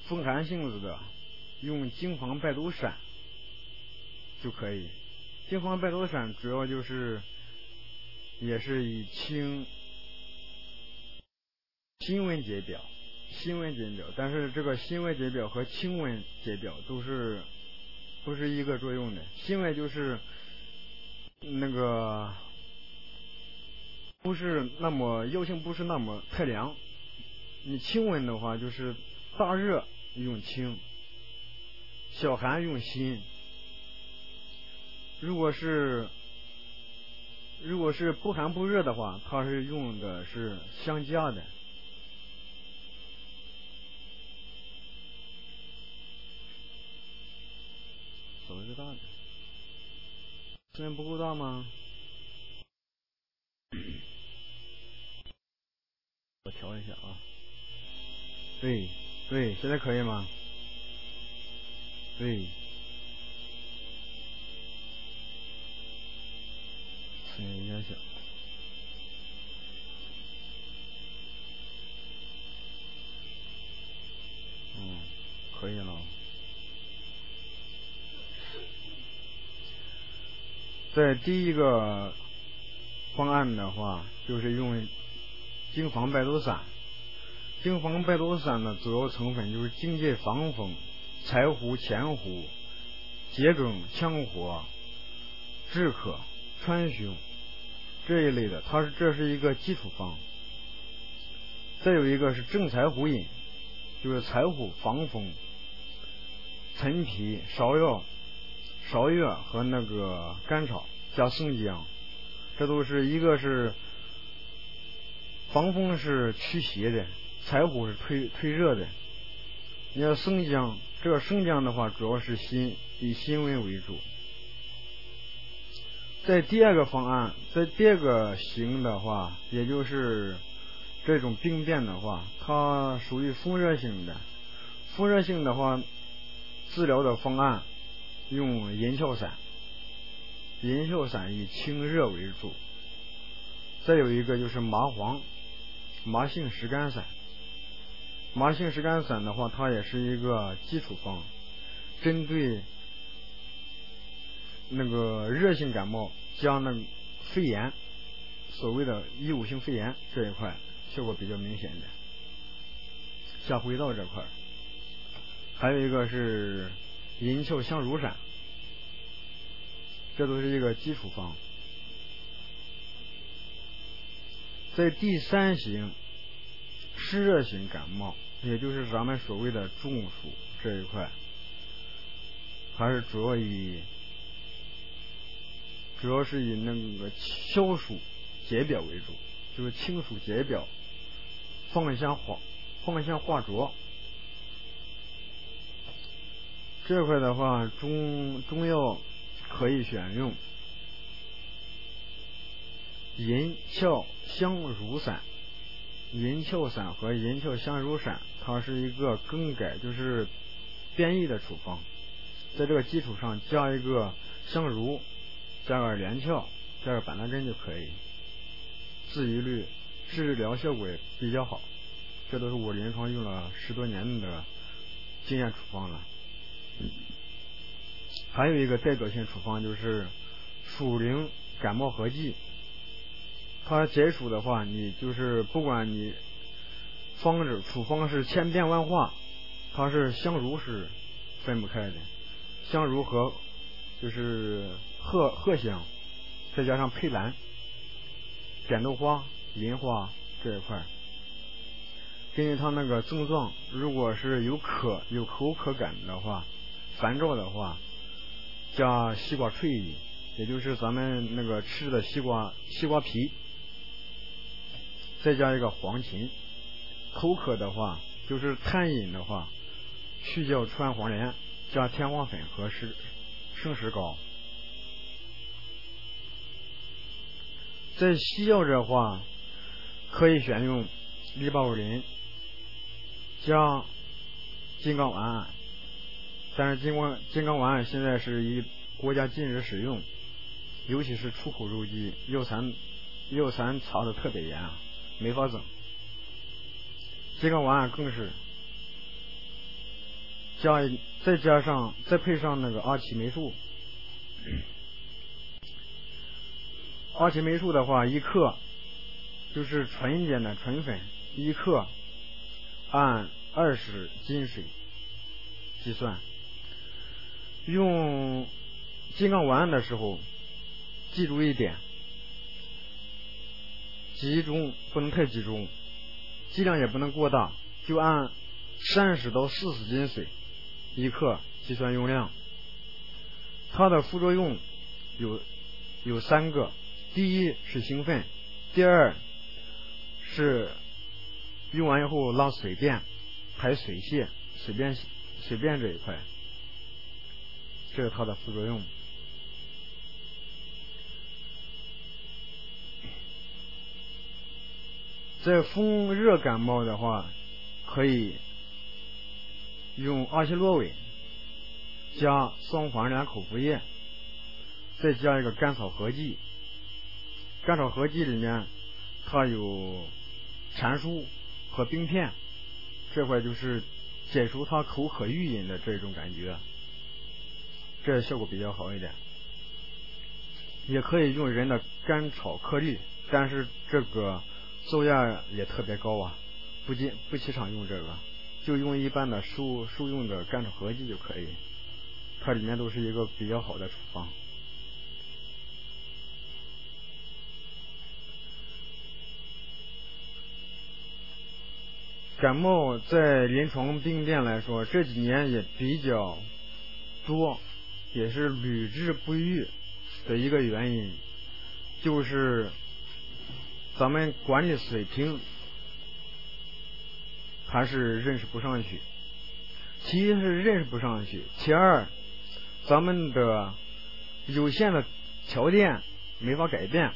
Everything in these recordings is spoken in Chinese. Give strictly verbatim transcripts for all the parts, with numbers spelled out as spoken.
风寒性子的，用荆黄败毒散就可以。荆黄败毒散主要就是也是以清辛温解表，辛温解表，但是这个辛温解表和清温解表都是不是一个作用的。辛温就是那个不是那么药性不是那么太凉，你清温的话就是大热用清，小寒用辛。如果是如果是不寒不热的话，它是用的是相加的。手是大的，声音不够大吗？我调一下啊。对对，现在可以吗？对。声音有点小。嗯，可以了。在第一个方案的话，就是用荆黄败毒散。荆黄败毒散的主要成分就是荆芥、防风、柴胡、前胡、桔梗、羌活、炙咳、川芎这一类的，它是这是一个基础方。再有一个是正柴胡饮，就是柴胡、防风、陈皮、芍药、芍药和那个甘草加生姜，这都是一个是防风是驱邪的，柴胡是退退热的。你要生姜，这个生姜的话主要是辛，以辛温为主。在第二个方案，在第二个型的话，也就是这种病变的话，它属于风热性的。风热性的话，治疗的方案用银翘散，银翘散以清热为主。再有一个就是麻黄，麻杏石甘散。麻杏石甘散的话，它也是一个基础方，针对那个热性感冒加那个肺炎，所谓的异物性肺炎这一块效果比较明显的。下回到这块，还有一个是银翘香茹散，这都是一个基础方。在第三型湿热型感冒，也就是咱们所谓的中暑这一块，还是主要以主要是以那个消暑解表为主，就是清暑解表，放下化放下化浊。这块的话，中中药可以选用银翘香茹散。银翘散和银翘香茹散，它是一个更改，就是变异的处方，在这个基础上加一个香茹，加个连翘，加个板蓝根就可以，治愈率治疗效果也比较好。这都是我临床用了十多年的经验处方了。还有一个代表性处方就是蜀苓感冒合剂，它解暑的话，你就是不管你方子处方是千变万化，它是香茹是分不开的，香茹和就是荷荷香，再加上佩兰、扁豆花、银花这一块，根据它那个症状，如果是有渴有口渴感的话，烦躁的话，加西瓜脆饮，也就是咱们那个吃的西瓜西瓜皮，再加一个黄芩。口渴的话，就是贪饮的话，去焦川黄连加天花粉和石生石膏。在西药的话，可以选用利巴乌林加金刚丸胺，但是金刚金刚丸胺现在是以国家禁止使用，尤其是出口肉鸡，药残药残查的特别严啊，没法整。金刚丸胺更是加再加上再配上那个阿奇霉素。阿奇霉素的话，一克就是纯一点的纯粉，一克按二十斤水计算。用金刚丸的时候，记住一点，集中不能太集中，剂量也不能过大，就按三十到四十斤水一克计算用量。它的副作用有有三个，第一是兴奋，第二是用完以后拉水便排水泻，水便水便这一块，这是它的副作用。在风热感冒的话，可以用阿昔洛韦加双黄连口服液，再加一个甘草合剂。甘草合剂里面它有蟾酥和冰片，这块就是解除它口渴欲饮的这种感觉，这效果比较好一点。也可以用人的甘草颗粒，但是这个售价也特别高啊，不经不提倡用这个，就用一般的食食用的甘草合剂就可以，它里面都是一个比较好的处方。感冒在临床病变来说，这几年也比较多，也是屡治不愈的一个原因，就是咱们管理水平还是认识不上去。其一是认识不上去，其二咱们的有限的条件没法改变，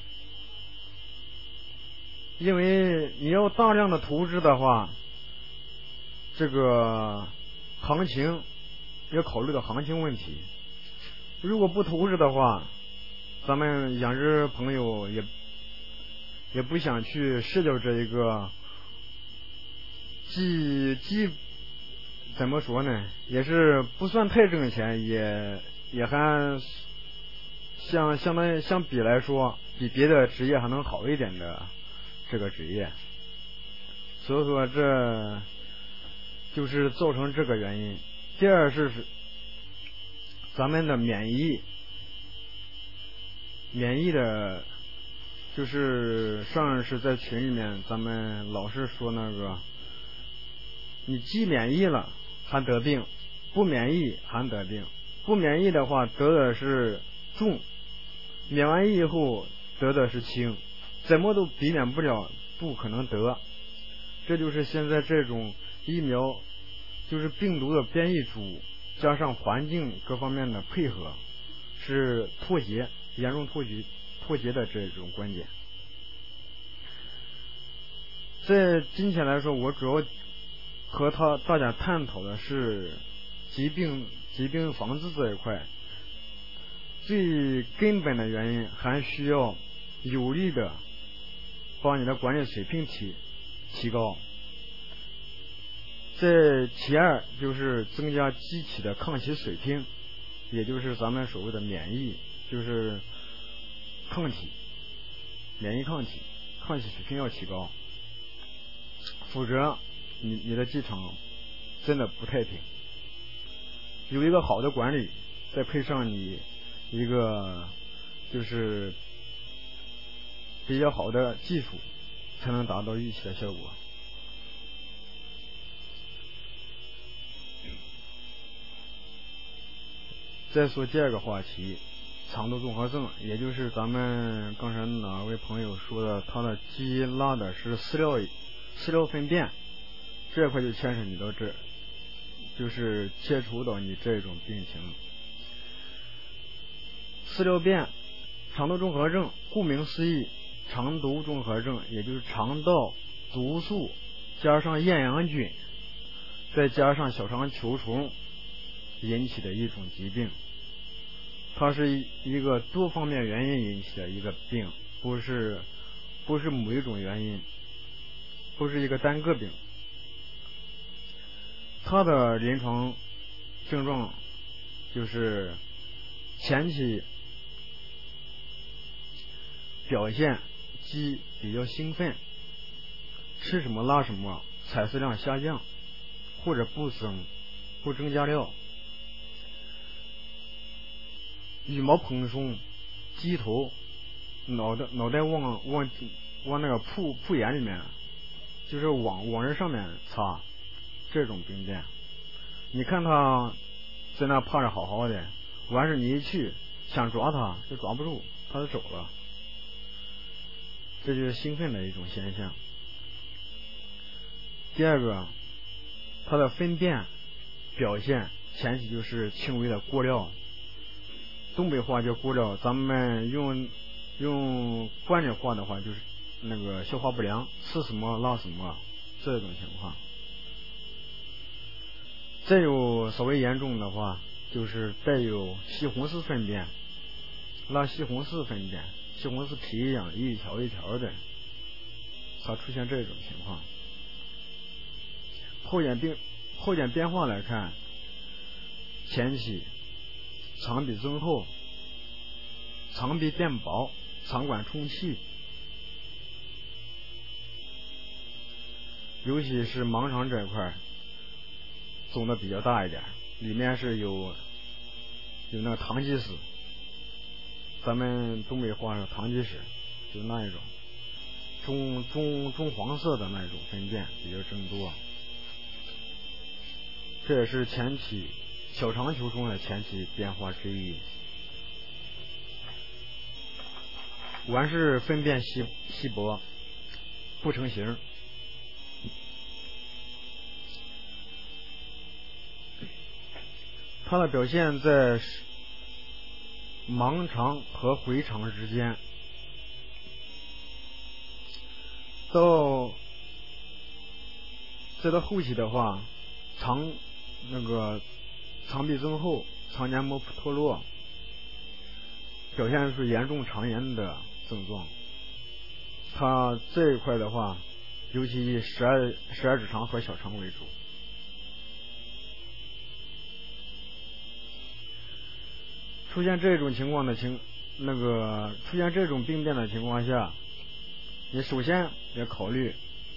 因为你要大量的投资的话，这个行情要考虑到行情问题，如果不投资的话，咱们养殖朋友也也不想去试掉这一个既既怎么说呢，也是不算太挣钱，也也还相相当于相比来说比别的职业还能好一点的这个职业，所以说这就是造成这个原因。第二是咱们的免疫免疫的就是上次在群里面咱们老是说那个，你既免疫了还得病，不免疫还得病，不免疫的话得的是重，免完疫以后得的是轻，怎么都避免不了不可能得。这就是现在这种疫苗就是病毒的变异株加上环境各方面的配合，是脱节严重脱节脱节的这种关键。在今天来说，我主要和他大家探讨的是疾病疾病防治这一块，最根本的原因还需要有力的把你的管理水平提提高。在其二就是增加机体的抗体水平，也就是咱们所谓的免疫，就是抗体免疫抗体抗体水平要提高，否则你你的机场真的不太平。有一个好的管理，再配上你一个就是比较好的技术，才能达到预期的效果。再说第二个话题，肠道综合症，也就是咱们刚才哪位朋友说的，他的鸡拉的是饲料饲料粪便，这块就牵扯你到这，就是接触到你这种病情。饲料便肠道综合症，顾名思义，肠毒综合症，也就是肠道毒素加上厌氧菌再加上小肠球虫引起的一种疾病。它是一个多方面原因引起的一个病，不是不是某一种原因，不是一个单个病。它的临床症状就是前期表现鸡比较兴奋，吃什么拉什么，采食量下降或者不增不增加料，羽毛蓬松，鸡头脑袋脑袋往往往那个铺铺眼里面，就是往往人上面擦，这种病变，你看他在那趴着好好的，完事你一去想抓他就抓不住，他就走了，这就是兴奋的一种现象。第二个，他的粪便表现前期就是轻微的过料，东北话叫过料，咱们用用关键话的话就是那个消化不良，吃什么拉什么这种情况。再有稍微严重的话，就是带有西红柿粪便，拉西红柿粪便，西红柿皮一样一条一条的，它出现这种情况。后眼病后眼变化来看，前期肠壁增厚，肠壁变薄，肠管充气，尤其是盲肠这一块肿的比较大一点，里面是有有那个糖积屎，咱们东北话是糖积屎，就那一种棕棕棕黄色的那种粪便比较增多，这也是前期小肠球中的前期变化之一。完是粪便稀稀薄，不成形。它的表现在盲肠和回肠之间，到再到后期的话，肠那个肠壁增厚，肠黏膜脱落，表现出严重肠炎的症状。它这一块的话，尤其以十二十二指肠和小肠为主。出现这种情况的情那个出现这种病变的情况下，你首先要考虑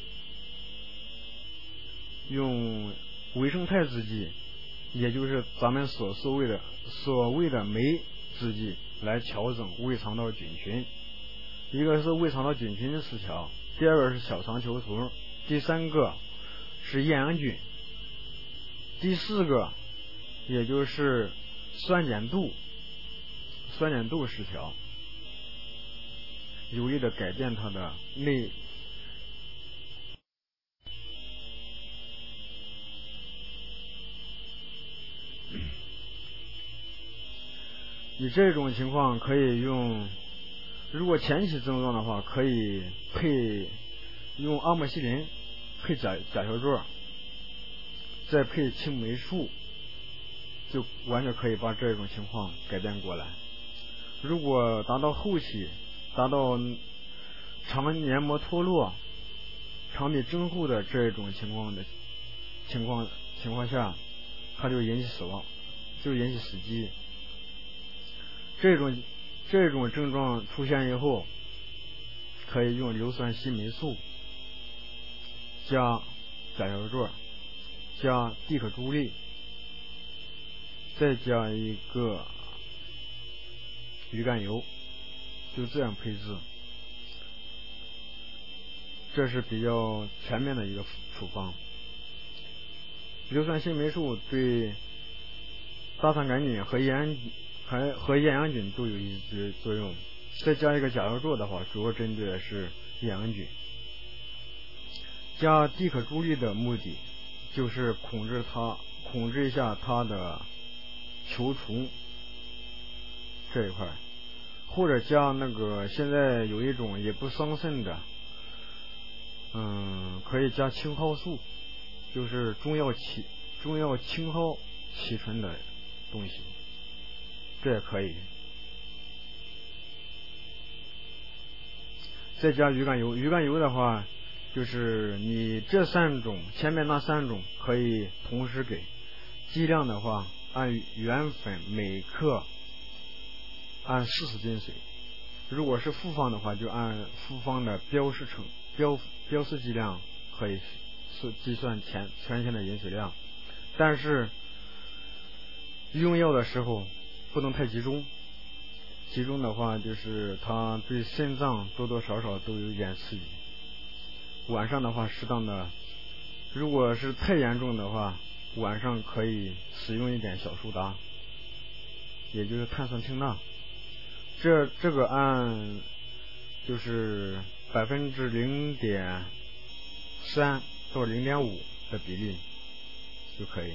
用维生肽制剂，也就是咱们所所谓的所谓的酶制剂来调整胃肠道菌群。一个是胃肠道菌群的失调，第二个是小肠球虫，第三个是厌氧菌，第四个也就是酸碱度酸碱度失调，有力的改变它的内你这种情况可以用，如果前期症状的话，可以配用阿莫西林配甲甲硝唑，再配青霉素，就完全可以把这种情况改变过来。如果达到后期，达到肠黏膜脱落、肠壁增厚的这种情况的情况情况下，它就引起死亡，就引起死机。这种这种症状出现以后，可以用硫酸烯霉素加甲硝唑加地可珠粒，再加一个鱼肝油，就这样配置，这是比较全面的一个处方。硫酸烯霉素对大肠杆菌和咽还和厌氧菌都有一些作用，再加一个甲硝唑的话，主要针对的是厌氧菌。加地可珠粒的目的就是控制它，控制一下它的球虫这一块，或者加那个现在有一种也不伤肾的，嗯，可以加青蒿素，就是中药起中药青蒿提纯的东西，这也可以。再加鱼肝油，鱼肝油的话，就是你这三种前面那三种可以同时给， 剂量的话，按原粉每克按四十斤水。如果是复方的话，就按复方的标示成标标示剂量可以是计算全全天的饮水量。但是用药的时候不能太集中，集中的话就是它对肾脏多多少少都有一点刺激。晚上的话适当的，如果是太严重的话，晚上可以使用一点小苏打，也就是碳酸氢钠，这这个按就是百分之零点三到零点五的比例就可以。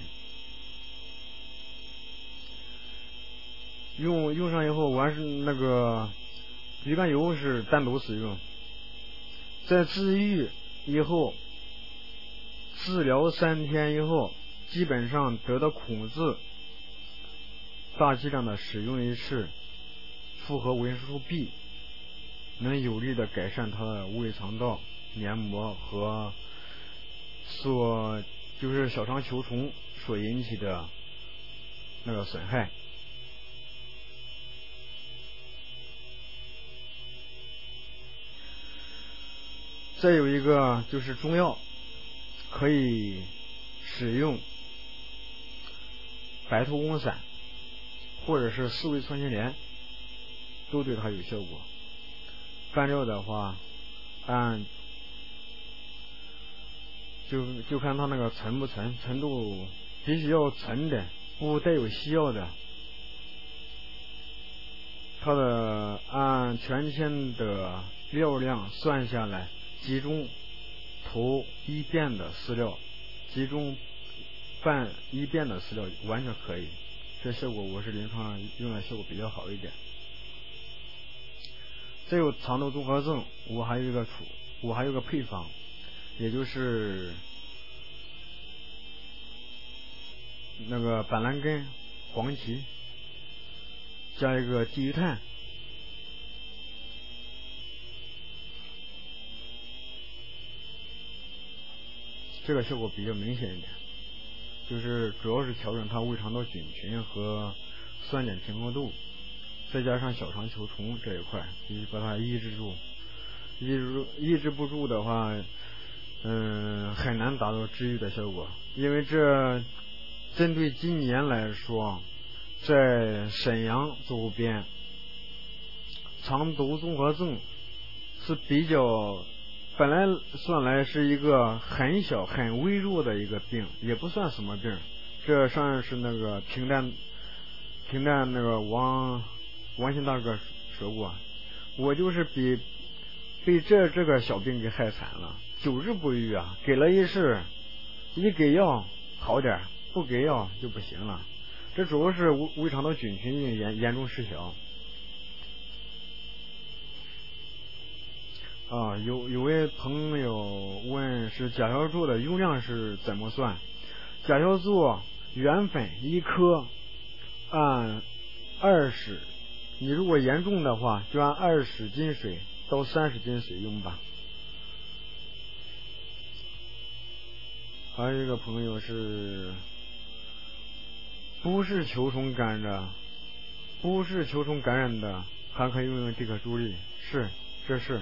用用上以后，完是那个鱼肝油是单独使用，在治愈以后，治疗三天以后，基本上得到控制，大剂量的使用一次复合维生素 B， 能有力的改善它的胃肠道黏膜和所就是小肠球虫所引起的那个损害。再有一个就是中药，可以使用白头翁散或者是四味穿心莲，都对它有效果。拌料的话，按就就看它那个纯不纯，纯度必须要纯的，不带有西药的。它的按全天的料量算下来，集中投一遍的饲料，集中拌一遍的饲料完全可以，这效果我是临床上用的效果比较好一点。再有肠道综合症，我还有一个处，我还有个配方，也就是那个板蓝根、黄芪加一个地榆炭，这个效果比较明显一点，就是主要是调整它胃肠道菌群和酸碱平衡度，再加上小肠球虫这一块，必须把它抑制住。抑制抑制不住的话，嗯，很难达到治愈的效果。因为这针对今年来说，在沈阳周边，肠道综合症是比较本来算来是一个很小很微弱的一个病，也不算什么病。这上是那个平淡平淡那个王王鑫大哥说过，我就是比被这这个小病给害惨了，久治不愈啊！给了一次，一给药好点，不给药就不行了。这主要是胃胃肠道菌群严严重失调。啊，有有位朋友问是甲硝唑的用量是怎么算？甲硝唑原粉一颗按二十，你如果严重的话，就按二十斤水到三十斤水用吧。还有一个朋友是不是球虫感染，不是球虫感染的，还可以用用这个助力，是这是。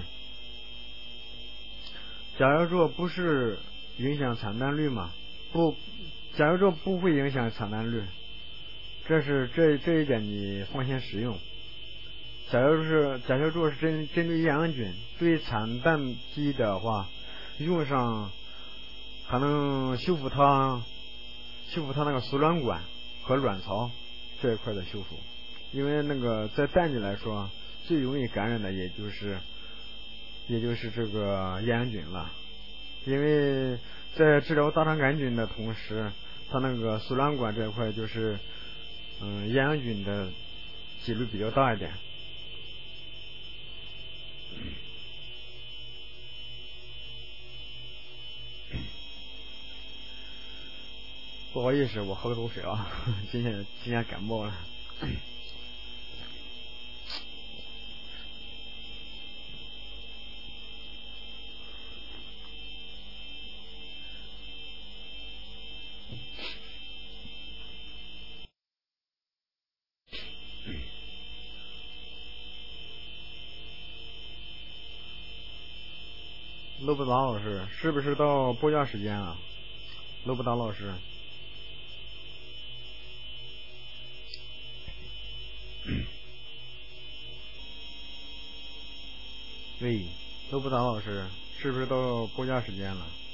甲硝唑不是影响产蛋率吗？不，甲硝唑不会影响产蛋率，这是这这一点你放心使用。甲硝是甲硝唑是针针对厌氧菌，对产蛋机的话，用上还能修复它修复它那个输卵管和卵巢这一块的修复。因为那个在蛋里来说，最容易感染的也就是也就是这个厌氧菌了。因为在治疗大肠杆菌的同时，它那个输卵管这一块就是嗯厌氧菌的几率比较大一点。不好意思，我喝个口水啊，今天今天感冒了。 搂不达老师，是不是到播讲时间了？搂不达老师，喂，搂不达老师，是不是到播讲时间了？